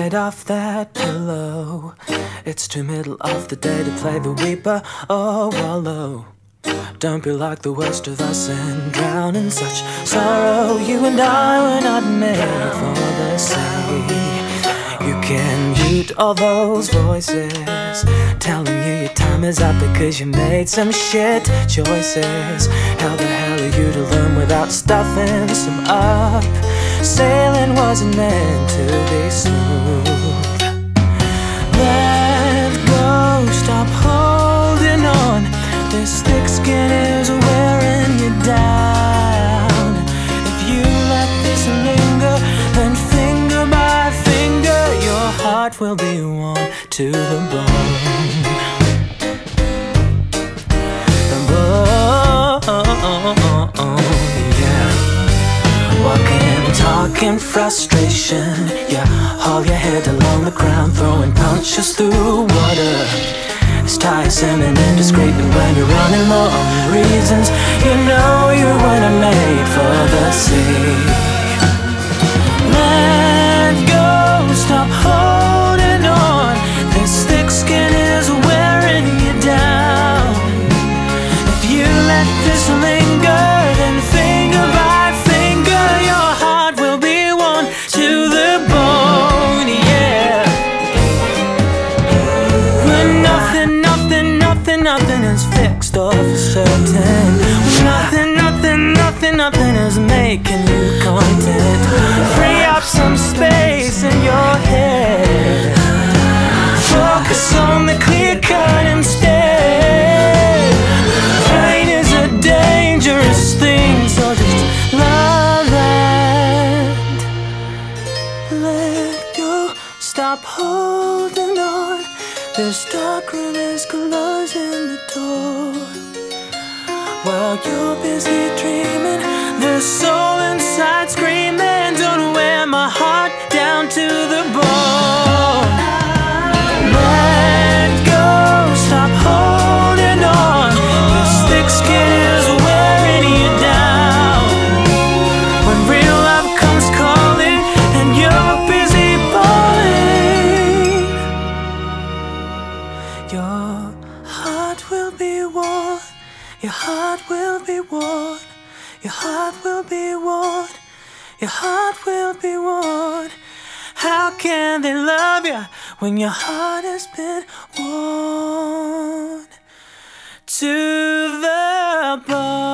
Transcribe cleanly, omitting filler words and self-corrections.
head off that pillow. It's too middle of the day to play the weeper or wallow. Don't be like the worst of us and drown in such sorrow. You and I were not made for the sea. You can mute all those voices telling you your time is up because you made some shit choices. How the hell are you to learn without stuffing some up? Sailing wasn't meant to be smooth. Let go, stop holding on. This thick skin is wearing you down. If you let this linger, then finger by finger, your heart will be worn to the bone. The bone, yeah. Walking, talking frustration. You haul your head along the ground, throwing punches through water. It's tiresome and indiscreet, and when you're running low on reasons, you know you weren't made for the sea. Let go, stop holding on. This thick skin is wearing you down. If you let this linger, then finger by finger, your heart will be worn to the bone, yeah. When nothing is fixed or for certain. When nothing is making you content. Free up some space in your head. Focus on the clear cut instead. Pain is a dangerous thing, so just love and let go. Stop holding on. This dark room is closing the door. While you're busy dreaming, the soul inside screaming, don't wear my heart down to the bone. Let go, stop holding on. This thick skin is wearing you down. When real love comes calling and you're busy falling, your heart will be worn. Your heart will be worn. Your heart will be worn. Your heart will be worn. How can they love you when your heart has been worn to the bone?